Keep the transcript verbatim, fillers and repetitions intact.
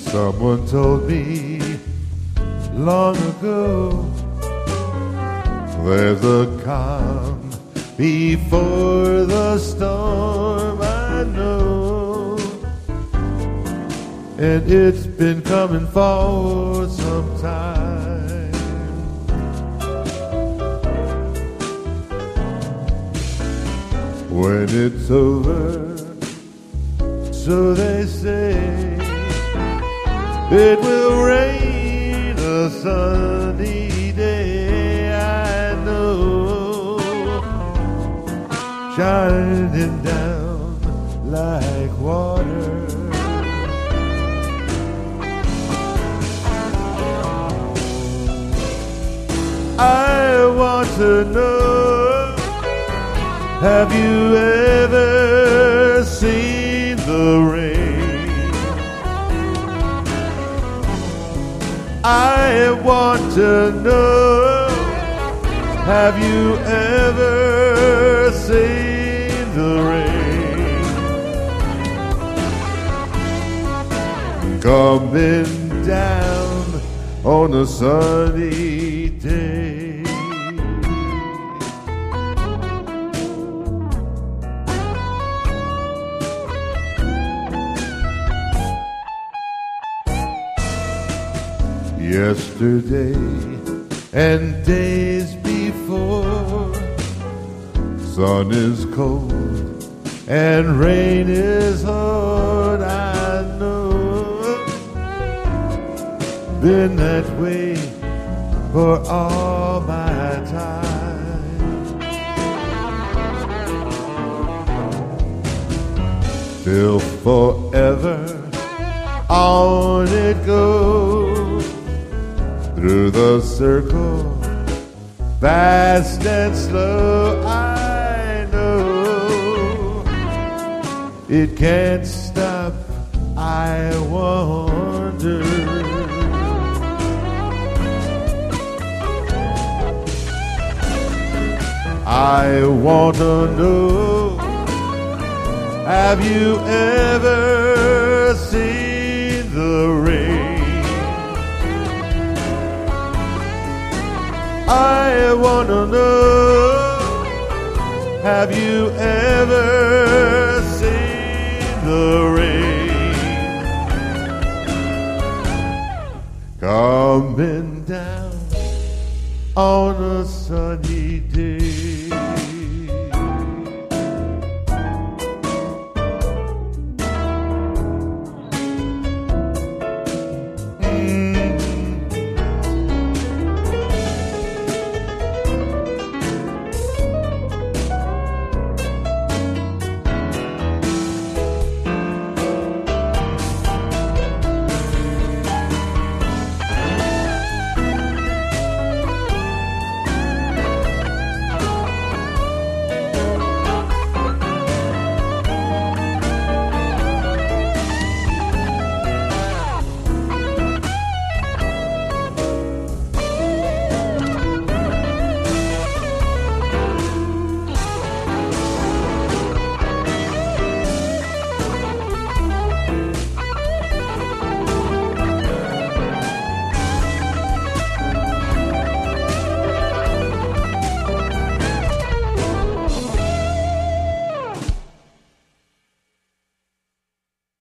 Someone told me long ago there's a calm before the storm, I know, and it's been coming for some time. When it's over, so they say, it will rain a sunny day, I know, shining down like water. I want to know, have you ever seen the rain? I want to know, have you ever seen the rain coming down on a sunny day? Yesterday and days before, sun is cold and rain is hard, I know, been that way for all my time, till forever on it goes, through the circle, fast and slow, I know, it can't stop, I wonder. I want to know, have you ever seen the rain? I want to know, have you ever seen the rain coming down on a sunny